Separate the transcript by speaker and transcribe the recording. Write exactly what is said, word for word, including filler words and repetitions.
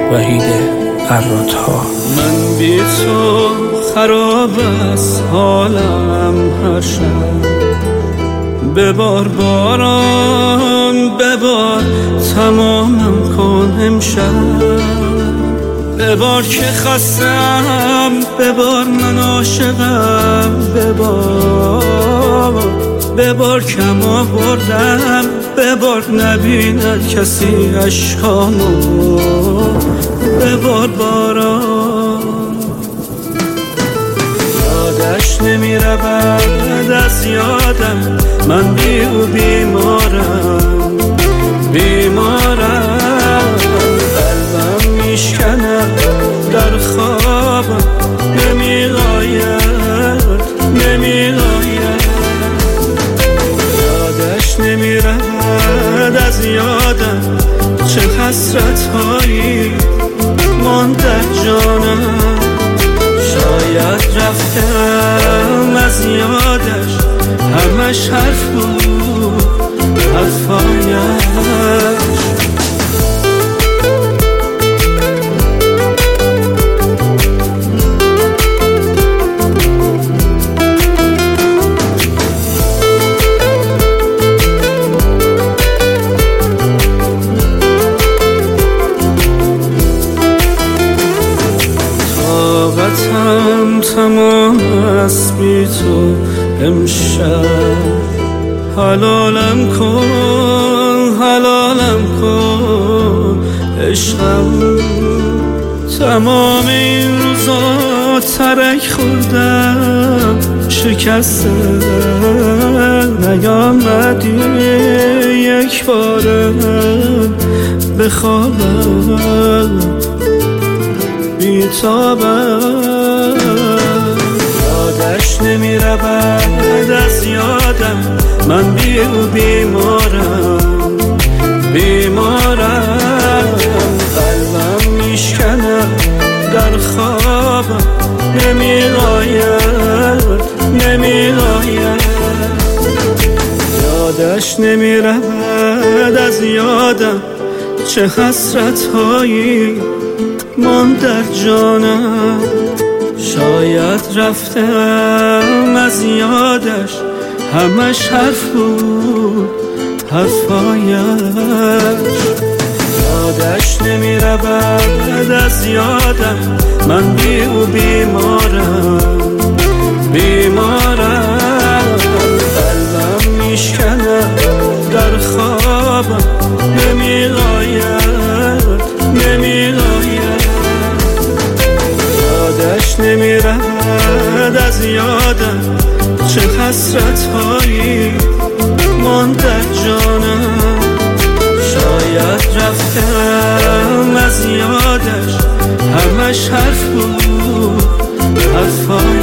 Speaker 1: وحید عراطها.
Speaker 2: من بی تو خراب است حالم هر شب، ببار باران ببار تمامم کن امشب، ببار که خستم ببار من عاشقم، ببار ببار کم آوردم، ببار نبیند کسی عشقامو، ببار باران. یادش نمی رود از یادم، من بی او بیمارم بیمارم، قلبم میشکنم در خوابم، نمی آید نمی آید. یادش نمی رود از یادم، چه حسرت هایی ماند در جانم، شاید رفتم از یادش، همش حرف بود حرفایش. طاقتم تمام است بی تو امشب، حلالم کن حلالم کن عشقم. تمام این روزا ترک خوردم شکسته، نیامدی یک باره بخوابم بیتابم. یادش نمی رود از یادم، من بی او بیمارم بیمارم، قلبم میشکنم در خوابم، نمی آید نمی آید. یادش نمی رود از یادم، چه حسرت هایی ماند در جانم، شاید رفتم از یادش، همش حرف بود حرفایش. یادش نمی رود از یادم، من بی او بیمارم بیمارم، قلبم میشکنم در خوابم، نمی آید نمی آید. یادش نمی رود از یادم، چه حسرت هایی ماند در جانم، شاید رفتم از یادش، همش حرف بود حرفایش.